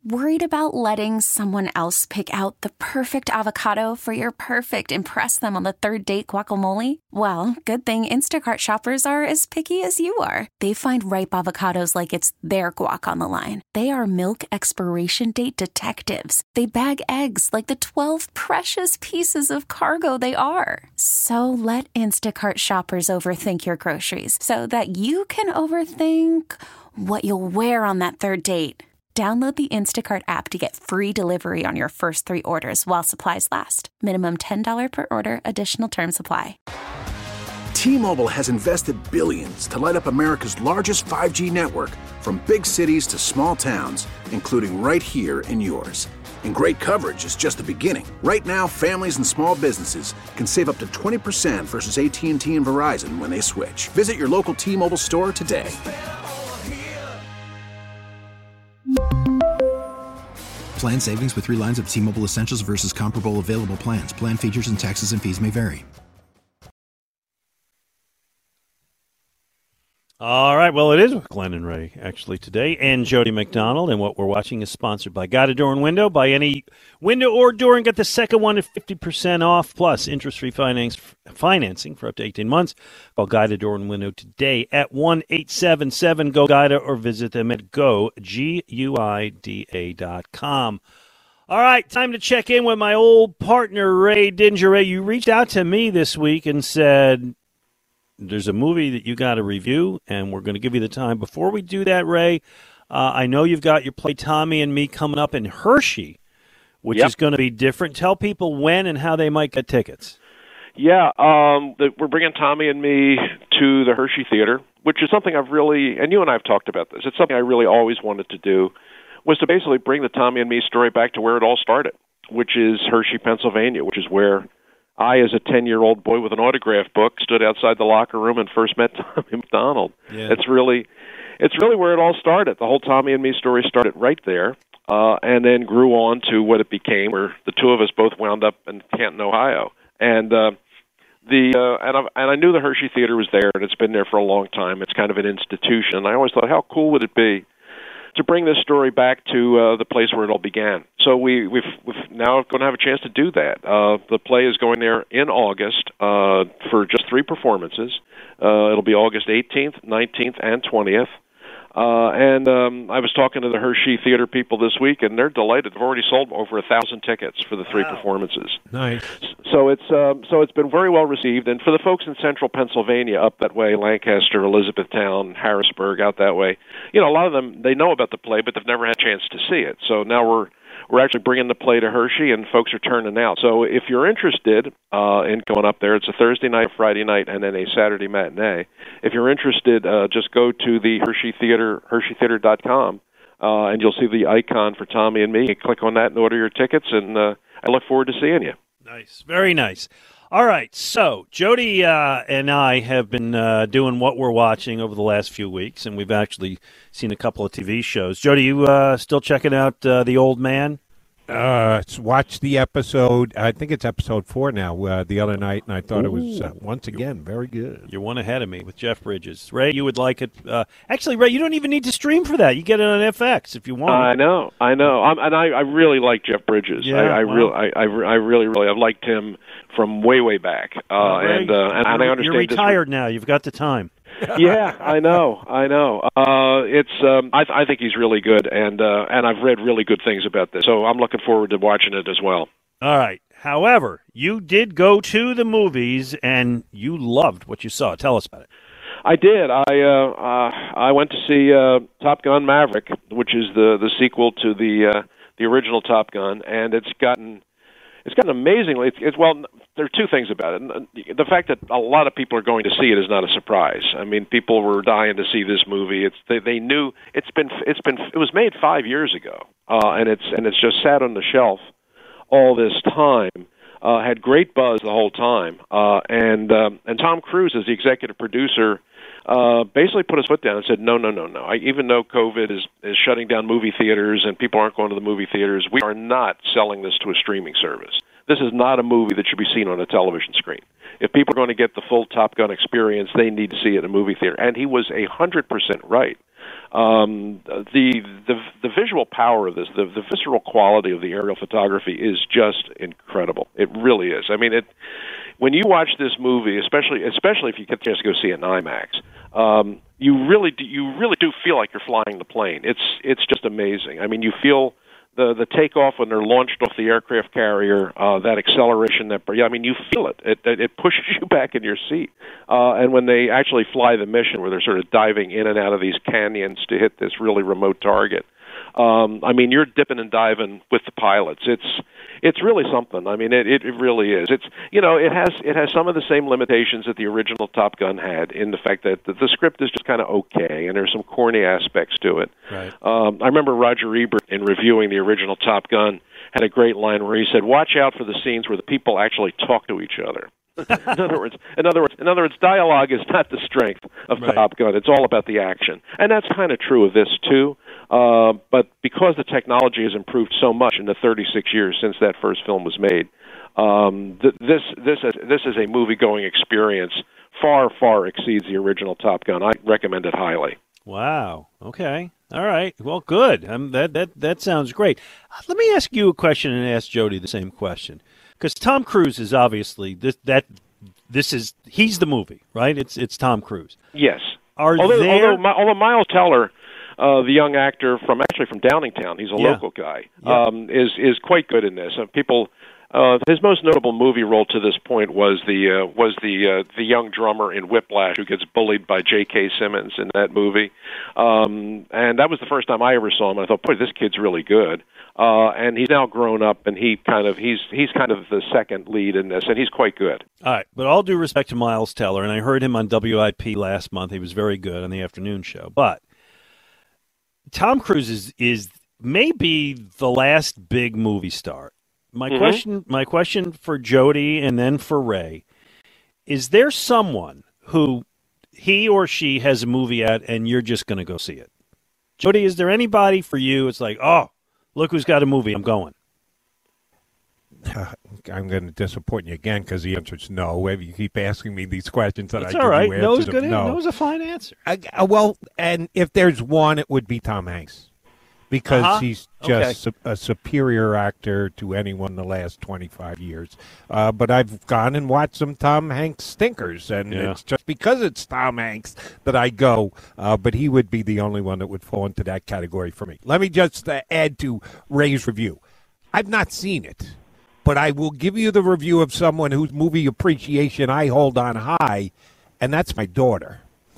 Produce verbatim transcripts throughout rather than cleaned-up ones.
Worried about letting someone else pick out the perfect avocado for your perfect impress them on the third date guacamole? Well, good thing Instacart shoppers are as picky as you are. They find ripe avocados like it's their guac on the line. They are milk expiration date detectives. They bag eggs like the twelve precious pieces of cargo they are. So let Instacart shoppers overthink your groceries so that you can overthink what you'll wear on that third date. Download the Instacart app to get free delivery on your first three orders while supplies last. Minimum ten dollars per order. Additional terms apply. T-Mobile has invested billions to light up America's largest five G network, from big cities to small towns, including right here in yours. And great coverage is just the beginning. Right now, families and small businesses can save up to twenty percent versus A T and T and Verizon when they switch. Visit your local T-Mobile store today. Plan savings with three lines of T-Mobile Essentials versus comparable available plans. Plan features and taxes and fees may vary. All right, well, it is with Glenn and Ray, actually, today, and Jody McDonald, and what we're watching is sponsored by Guided Door and Window. Buy any window or door and get the second one at fifty percent off, plus interest-free finance, financing for up to eighteen months. Call Guided Door and Window today at one eight seven seven G O G I D A or visit them at go, G U I D A dot com. All right, time to check in with my old partner, Ray Didinger. Ray, you reached out to me this week and said there's a movie that you got to review, and we're going to give you the time. Before we do that, Ray, uh, I know you've got your play Tommy and Me coming up in Hershey, which yep. is going to be different. Tell people when and how they might get tickets. Yeah, um, the, we're bringing Tommy and Me to the Hershey Theater, which is something I've really, and you and I have talked about this, it's something I really always wanted to do, was to basically bring the Tommy and Me story back to where it all started, which is Hershey, Pennsylvania, which is where I, as a ten-year-old boy with an autograph book, stood outside the locker room and first met Tommy McDonald. Yeah. It's really, it's really where it all started. The whole Tommy and Me story started right there, uh, and then grew on to what it became, where the two of us both wound up in Canton, Ohio. And uh, the uh, and, I, and I knew the Hershey Theater was there, and it's been there for a long time. It's kind of an institution. And I always thought, how cool would it be to bring this story back to uh, the place where it all began. So we, we've, we've now going to have a chance to do that. Uh, the play is going there in August uh, for just three performances. Uh, it'll be August eighteenth, nineteenth, and twentieth. Uh, and um, I was talking to the Hershey Theater people this week, and they're delighted. They've already sold over a thousand tickets for the three wow. performances. Nice. So it's um, so it's been very well received. And for the folks in central Pennsylvania, up that way, Lancaster, Elizabethtown, Harrisburg, out that way, you know, a lot of them, they know about the play, but they've never had a chance to see it. So now we're we're actually bringing the play to Hershey, and folks are turning out. So if you're interested uh, in going up there, it's a Thursday night, Friday night, and then a Saturday matinee. If you're interested, uh, just go to the Hershey Theater, hershey theater dot com, uh, and you'll see the icon for Tommy and Me. You click on that and order your tickets, and uh, I look forward to seeing you. Nice. Very nice. All right, so Jody uh, and I have been uh, doing what we're watching over the last few weeks, and we've actually seen a couple of T V shows. Jody, you uh, still checking out uh, The Old Man? Uh, watched the episode, I think it's episode four now, uh, the other night, and I thought Ooh. it was, uh, once again, very good. You're one ahead of me with Jeff Bridges. Ray, you would like it. Uh, actually, Ray, you don't even need to stream for that. You get it on F X if you want. I know, I know. I'm, and I, I really like Jeff Bridges. Yeah, I, I, wow. really, I, I, I really, really, I've liked him from way, way back. Uh, well, Ray, and, uh, and, and I understand you're retired this... now. You've got the time. yeah, I know, I know. Uh, it's, um, I, I think he's really good, and uh, and I've read really good things about this, so I'm looking forward to watching it as well. All right. However, you did go to the movies, and you loved what you saw. Tell us about it. I did. I uh, uh, I went to see uh, Top Gun Maverick, which is the the sequel to the uh, the original Top Gun, and it's gotten. It's gotten amazingly. It's, it's well. There are two things about it. The fact that a lot of people are going to see it is not a surprise. I mean, people were dying to see this movie. It's they, they knew it's been it's been it was made five years ago, uh, and it's and it's just sat on the shelf all this time. Uh, had great buzz the whole time, uh, and um, and Tom Cruise, as the executive producer, uh, basically put his foot down and said, no, no, no, no. I, even though COVID is, is shutting down movie theaters and people aren't going to the movie theaters, we are not selling this to a streaming service. This is not a movie that should be seen on a television screen. If people are going to get the full Top Gun experience, they need to see it in a movie theater. And he was one hundred percent right. Um, the the the visual power of this, the the visceral quality of the aerial photography is just incredible. It really is. I mean, it when you watch this movie, especially especially if you get the chance to go see it in IMAX, um, you really do, you really do feel like you're flying the plane. It's it's just amazing. I mean, you feel the the takeoff when they're launched off the aircraft carrier, uh, that acceleration, that yeah, I mean, you feel it. It it, it pushes you back in your seat. Uh, and when they actually fly the mission, where they're sort of diving in and out of these canyons to hit this really remote target, um, I mean, you're dipping and diving with the pilots. It's it's really something. I mean, it, it it really is. It's you know, it has it has some of the same limitations that the original Top Gun had, in the fact that the, the script is just kind of okay, and there's some corny aspects to it. Right. Um, I remember Roger Ebert, in reviewing the original Top Gun, had a great line where he said, "Watch out for the scenes where the people actually talk to each other." in other words, in other words, in other words, dialogue is not the strength of Right. Top Gun. It's all about the action, and that's kind of true of this too. Uh, but because the technology has improved so much in the thirty-six years since that first film was made, um, th- this this is, this is a movie-going experience far far exceeds the original Top Gun. I recommend it highly. Wow. Okay. All right. Well, good. Um, that that that sounds great. Uh, Let me ask you a question and ask Jody the same question, because Tom Cruise is obviously this that this is he's the movie, right? It's it's Tom Cruise. Yes. Are although, there? although, although Miles Teller, uh, the young actor from actually from Downingtown, he's a Yeah. local guy, Yeah. um, is is quite good in this. Uh, people, uh, his most notable movie role to this point was the uh, was the uh, the young drummer in Whiplash who gets bullied by J K. Simmons in that movie, um, and that was the first time I ever saw him. I thought, boy, this kid's really good. Uh, and he's now grown up, and he kind of he's he's kind of the second lead in this, and he's quite good. All right, but all due respect to Miles Teller, and I heard him on W I P last month. He was very good on the afternoon show. But Tom Cruise is, is maybe the last big movie star. My Mhm. question, my question for Jody and then for Ray, is there someone who he or she has a movie at, and you're just going to go see it? Jody, is there anybody for you? It's like, oh, look who's got a movie. I'm going. Uh, I'm going to disappoint you again because the answer is no. If you keep asking me these questions, that That's I all give right. you No's answers good. of no. No's a fine answer. I, uh, well, and if there's one, it would be Tom Hanks, because Uh-huh. he's Okay. just su- a superior actor to anyone in the last twenty-five years. Uh, but I've gone and watched some Tom Hanks stinkers, and Yeah. it's just because it's Tom Hanks that I go. Uh, but he would be the only one that would fall into that category for me. Let me just uh, add to Ray's review. I've not seen it, but I will give you the review of someone whose movie appreciation I hold on high, and that's my daughter.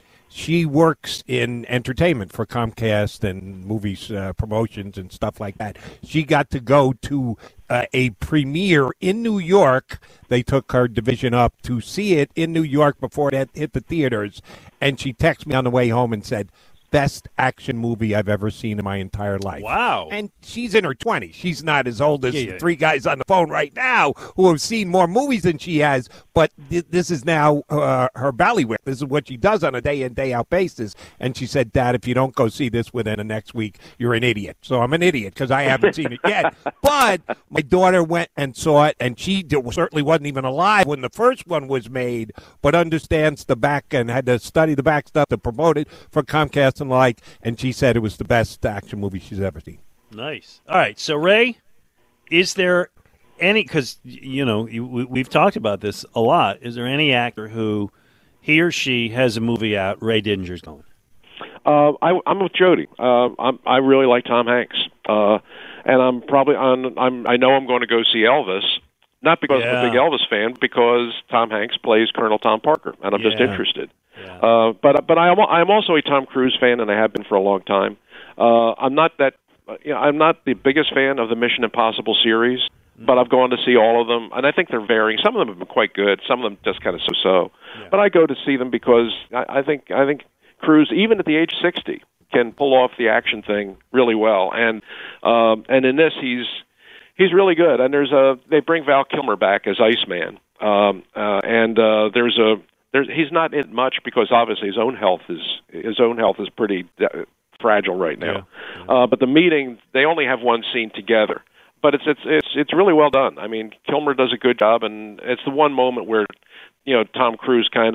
She works in entertainment for Comcast and movies uh, promotions and stuff like that. She got to go to uh, a premiere in New York. They took her division up to see it in New York before it had hit the theaters, and she texted me on the way home and said, best action movie I've ever seen in my entire life. Wow. And she's in her twenties. She's not as old as Yeah, the yeah. three guys on the phone right now who have seen more movies than she has, but th- this is now uh, her ballywick. This is what she does on a day-in, day-out basis. And she said, Dad, if you don't go see this within the next week, you're an idiot. So I'm an idiot because I haven't seen it yet. But my daughter went and saw it, and she d- certainly wasn't even alive when the first one was made, but understands the back and had to study the back stuff to promote it for Comcast and like, and she said it was the best action movie she's ever seen. Nice. All right. So, Ray, is there any, because, you know, you, we, we've talked about this a lot. Is there any actor who he or she has a movie out, Ray Didinger's going? Uh, I, I'm with Jody. Uh, I'm, I really like Tom Hanks, uh, and I'm probably on. I'm. I know I'm going to go see Elvis, not because Yeah. I'm a big Elvis fan, because Tom Hanks plays Colonel Tom Parker, and I'm just Yeah. interested. Yeah. Uh, but but I am I'm also a Tom Cruise fan, and I have been for a long time. Uh, I'm not that. You know, I'm not the biggest fan of the Mission Impossible series, but I've gone to see all of them, and I think they're varying. Some of them have been quite good. Some of them just kind of so-so. Yeah. But I go to see them because I, I think I think Cruise, even at the age sixty, can pull off the action thing really well. And um, and in this, he's he's really good. And there's a they bring Val Kilmer back as Iceman, um, uh, and uh, there's a there's he's not in much because obviously his own health is his own health is pretty uh, fragile right now. Yeah. Uh, but the meeting, they only have one scene together. But it's it's it's it's really well done. I mean, Kilmer does a good job, and it's the one moment where, you know, Tom Cruise kind of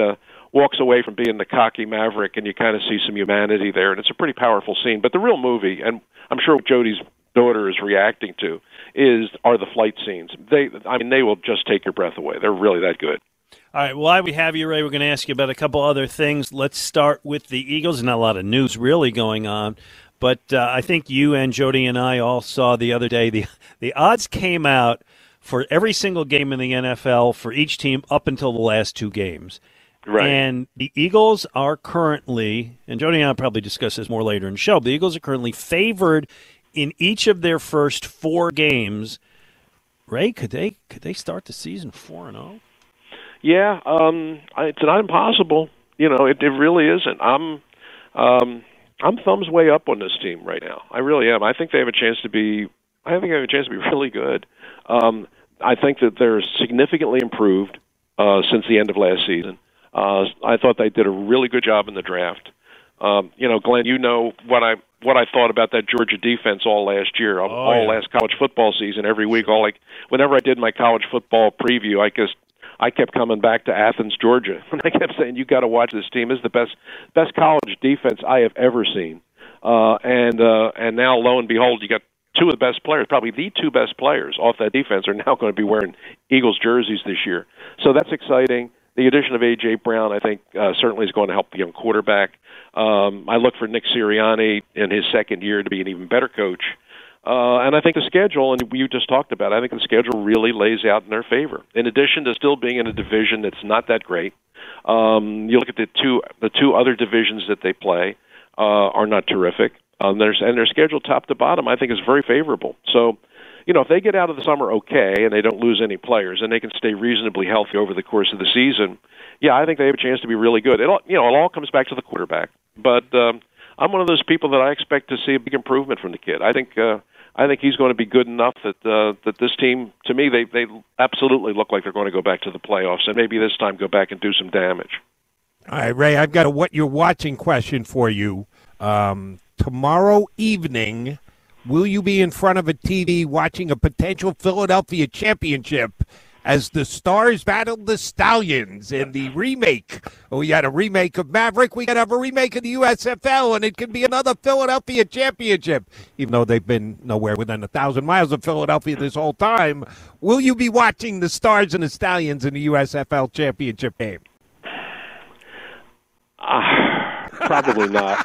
walks away from being the cocky maverick, and you kind of see some humanity there, and it's a pretty powerful scene. But the real movie, and I'm sure Jodie's daughter is reacting to, is are the flight scenes. They, I mean, they will just take your breath away. They're really that good. All right, well, while we have you, Ray, we're going to ask you about a couple other things. Let's start with the Eagles. There's not a lot of news really going on, but uh, I think you and Jody and I all saw the other day the the odds came out for every single game in the N F L for each team up until the last two games. Right. And the Eagles are currently, and Jody and I will probably discuss this more later in the show, but the Eagles are currently favored in each of their first four games. Ray, could they could they start the season four and oh? Yeah, um, it's not impossible. You know, it, it really isn't. I'm, um, I'm thumbs way up on this team right now. I really am. I think they have a chance to be. I think they have a chance to be really good. Um, I think that they're significantly improved uh, since the end of last season. Uh, I thought they did a really good job in the draft. Um, you know, Glenn, you know what I what I thought about that Georgia defense all last year, all, oh, all yeah. last college football season, every week. All like whenever I did my college football preview, I guess. I kept coming back to Athens, Georgia, and I kept saying, "You got to watch this team. This is the best, best college defense I have ever seen." Uh, and uh, and now, lo and behold, you got two of the best players, probably the two best players off that defense, are now going to be wearing Eagles jerseys this year. So that's exciting. The addition of A J. Brown, I think, uh, certainly is going to help the young quarterback. Um, I look for Nick Sirianni in his second year to be an even better coach. Uh, and I think the schedule, and you just talked about it, I think the schedule really lays out in their favor. In addition to still being in a division that's not that great, um, you look at the two the two other divisions that they play uh, are not terrific. Um, there's, and their schedule top to bottom, I think, is very favorable. So, you know, if they get out of the summer okay and they don't lose any players and they can stay reasonably healthy over the course of the season, yeah, I think they have a chance to be really good. It all, you know, it all comes back to the quarterback. But um, I'm one of those people that I expect to see a big improvement from the kid. I think uh, I think he's going to be good enough that uh, that this team, to me, they they absolutely look like they're going to go back to the playoffs and maybe this time go back and do some damage. All right, Ray, I've got a what you're watching question for you. Um, tomorrow evening, will you be in front of a T V watching a potential Philadelphia championship as the Stars battled the Stallions in the remake? We had a remake of Maverick. We could have a remake of the U S F L, and it could be another Philadelphia championship, even though they've been nowhere within a thousand miles of Philadelphia this whole time. Will you be watching the Stars and the Stallions in the U S F L championship game? Uh, probably not.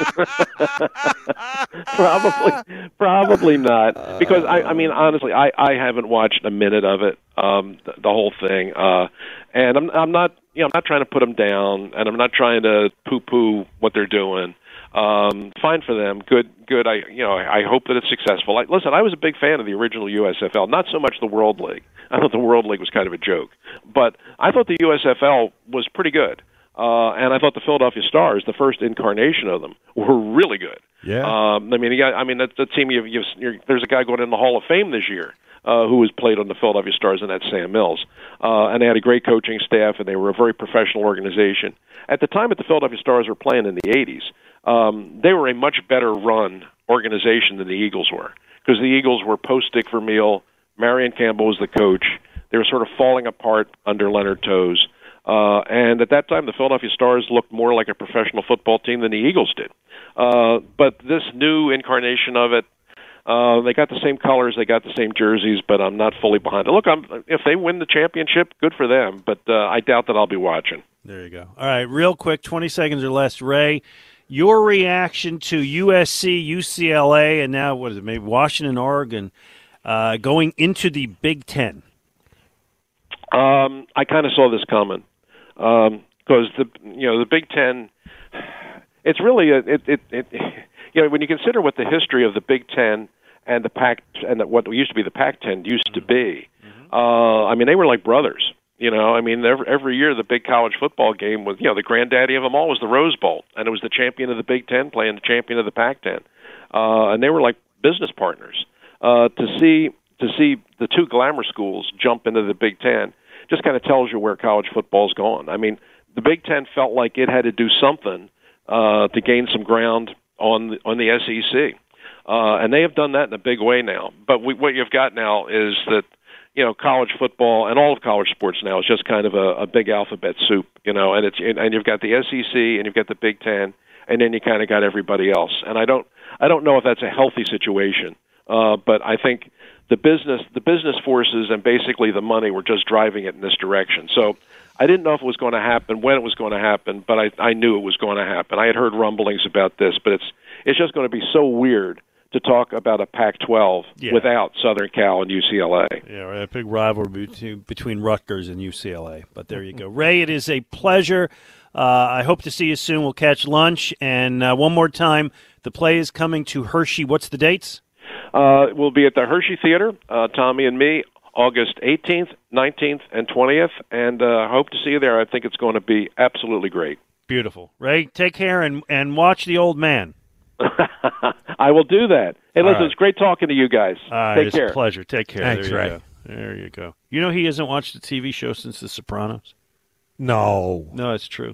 probably, probably not. Because I, I mean, honestly, I, I haven't watched a minute of it, um, the, the whole thing, uh, and I'm, I'm not, you know, I'm not trying to put them down, and I'm not trying to poo-poo what they're doing. Um, fine for them, good, good. I, you know, I hope that it's successful. I, listen, I was a big fan of the original U S F L, not so much the World League. I thought the World League was kind of a joke, but I thought the U S F L was pretty good. Uh, and I thought the Philadelphia Stars, the first incarnation of them, were really good. Yeah. Um, I mean, you got, I mean, that's the team. You've, you've, you're, there's a guy going in the Hall of Fame this year uh, who has played on the Philadelphia Stars, and that's Sam Mills. Uh, and they had a great coaching staff, and they were a very professional organization. At the time that the Philadelphia Stars were playing in the eighties, um, they were a much better run organization than the Eagles were, because the Eagles were post Dick Vermeil. Marion Campbell was the coach. They were sort of falling apart under Leonard Toews. Uh, and at that time, the Philadelphia Stars looked more like a professional football team than the Eagles did. Uh, but this new incarnation of it, uh, they got the same colors, they got the same jerseys, but I'm not fully behind it. Look, I'm, if they win the championship, good for them, but uh, I doubt that I'll be watching. There you go. All right, real quick, twenty seconds or less, Ray, your reaction to U S C, U C L A, and now, what is it, maybe Washington, Oregon, uh, going into the Big Ten? Um, I kind of saw this coming. Because um, the you know the Big Ten, it's really a, it, it it you know when you consider what the history of the Big Ten and the Pac and the, what used to be the Pac ten used to be, mm-hmm. uh, I mean they were like brothers. You know, I mean every, every year the big college football game was, you know, the granddaddy of them all was the Rose Bowl, and it was the champion of the Big Ten playing the champion of the Pac ten, uh, and they were like business partners. Uh, to see to see the two glamour schools jump into the Big Ten just kind of tells you where college football's gone. I mean, the Big Ten felt like it had to do something uh, to gain some ground on the, on the S E C, uh, and they have done that in a big way now. But we, what you've got now is that, you know, college football and all of college sports now is just kind of a, a big alphabet soup, you know, and it's and you've got the S E C and you've got the Big Ten, and then you kind of got everybody else. And I don't I don't know if that's a healthy situation, uh, but I think the business the business forces and basically the money were just driving it in this direction. So I didn't know if it was going to happen, when it was going to happen, but I, I knew it was going to happen. I had heard rumblings about this, but it's it's just going to be so weird to talk about a Pac twelve yeah. without Southern Cal and U C L A. Yeah, right, a big rivalry between, between Rutgers and U C L A. But there you go. Ray, it is a pleasure. Uh, I hope to see you soon. We'll catch lunch. And uh, one more time, the play is coming to Hershey. What's the dates? Uh, we'll be at the Hershey Theater, uh, Tommy and me, August eighteenth, nineteenth, and twentieth. And I uh, hope to see you there. I think it's going to be absolutely great. Beautiful. Ray, take care and, and watch the old man. I will do that. Hey, listen, right. It's great talking to you guys. All right, Take it's care. a pleasure. Take care. Thanks, there you Ray. go. There you go. You know he hasn't watched a T V show since The Sopranos? No. No, that's true.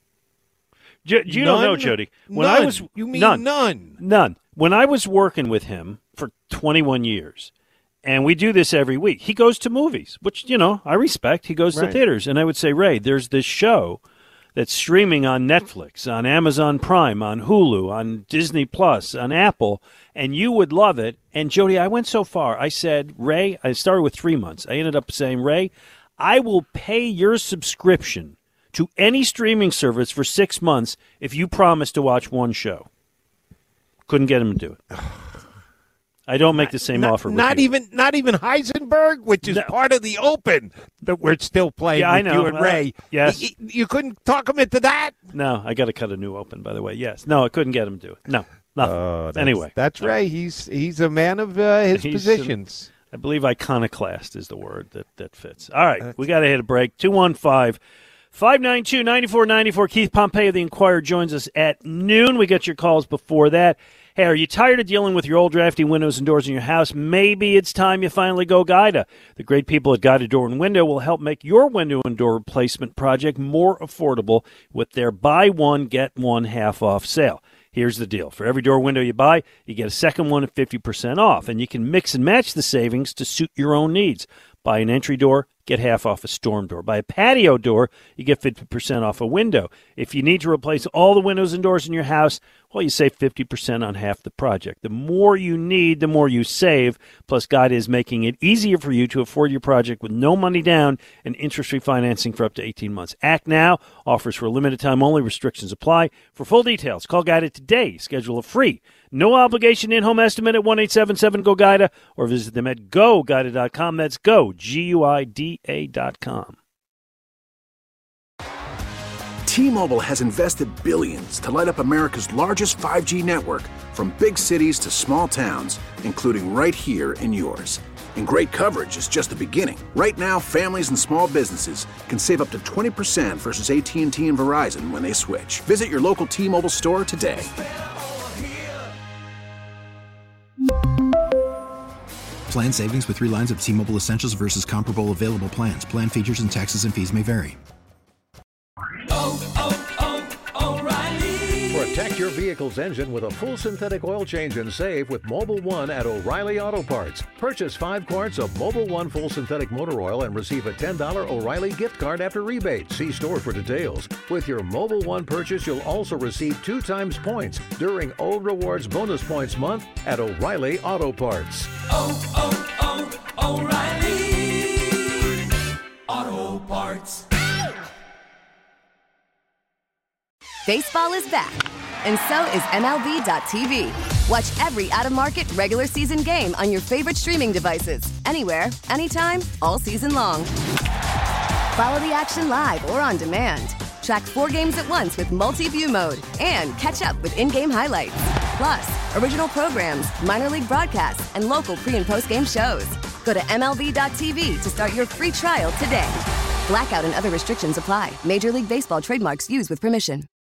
J- you none? don't know, Jody. When none. I was You mean none, none? None. When I was working with him for twenty-one years, and we do this every week, he goes to movies, which, you know, I respect. He goes right. to theaters. And I would say, Ray, there's this show that's streaming on Netflix, on Amazon Prime, on Hulu, on Disney Plus, on Apple, and you would love it. And, Jody, I went so far. I said, Ray, I started with three months. I ended up saying, Ray, I will pay your subscription to any streaming service for six months if you promise to watch one show. Couldn't get him to do it. I don't make the same not, offer with not you. even not even Heisenberg, which is no. part of the Open that we're still playing yeah, with I know. you and Ray. Uh, yes. You, you couldn't talk him into that? No, I got to cut a new Open, by the way. Yes. No, I couldn't get him to do it. No, nothing. Oh, that's, anyway. That's no. Ray. He's he's a man of uh, his he's positions. An, I believe iconoclast is the word that, that fits. All right, that's we got to hit a break. two one five, five nine two, nine four nine four. Keith Pompey of the Inquirer joins us at noon. We got your calls before that. Hey, are you tired of dealing with your old drafty windows and doors in your house? Maybe it's time you finally go Guida. The great people at Guida Door and Window will help make your window and door replacement project more affordable with their buy one, get one half off sale. Here's the deal. For every door window you buy, you get a second one at fifty percent off, and you can mix and match the savings to suit your own needs. Buy an entry door, get half off a storm door. Buy a patio door, you get fifty percent off a window. If you need to replace all the windows and doors in your house, well, you save fifty percent on half the project. The more you need, the more you save. Plus, Guida is making it easier for you to afford your project with no money down and interest-free financing for up to eighteen months. Act now. Offers for a limited time only. Restrictions apply. For full details, call Guida today. Schedule a free, no-obligation in-home estimate at one eight seven seven go guida or visit them at go guida dot com. That's go, G U I D A dot com. T-Mobile has invested billions to light up America's largest five G network, from big cities to small towns, including right here in yours. And great coverage is just the beginning. Right now, families and small businesses can save up to twenty percent versus A T and T and Verizon when they switch. Visit your local T-Mobile store today. Plan savings with three lines of T-Mobile Essentials versus comparable available plans. Plan features and taxes and fees may vary. Oh, oh, oh, O'Reilly. Protect your vehicle's engine with a full synthetic oil change and save with Mobil one at O'Reilly Auto Parts. Purchase five quarts of Mobil one full synthetic motor oil and receive a ten dollars O'Reilly gift card after rebate. See store for details. With your Mobil one purchase, you'll also receive two times points during O Rewards Bonus Points Month at O'Reilly Auto Parts. Oh, oh, oh, O'Reilly Auto Parts. Baseball is back, and so is M L B dot T V. Watch every out-of-market regular season game on your favorite streaming devices, anywhere, anytime, all season long. Follow the action live or on demand. Track four games at once with multi-view mode and catch up with in-game highlights. Plus, original programs, minor league broadcasts, and local pre- and post-game shows. Go to M L B dot T V to start your free trial today. Blackout and other restrictions apply. Major League Baseball trademarks used with permission.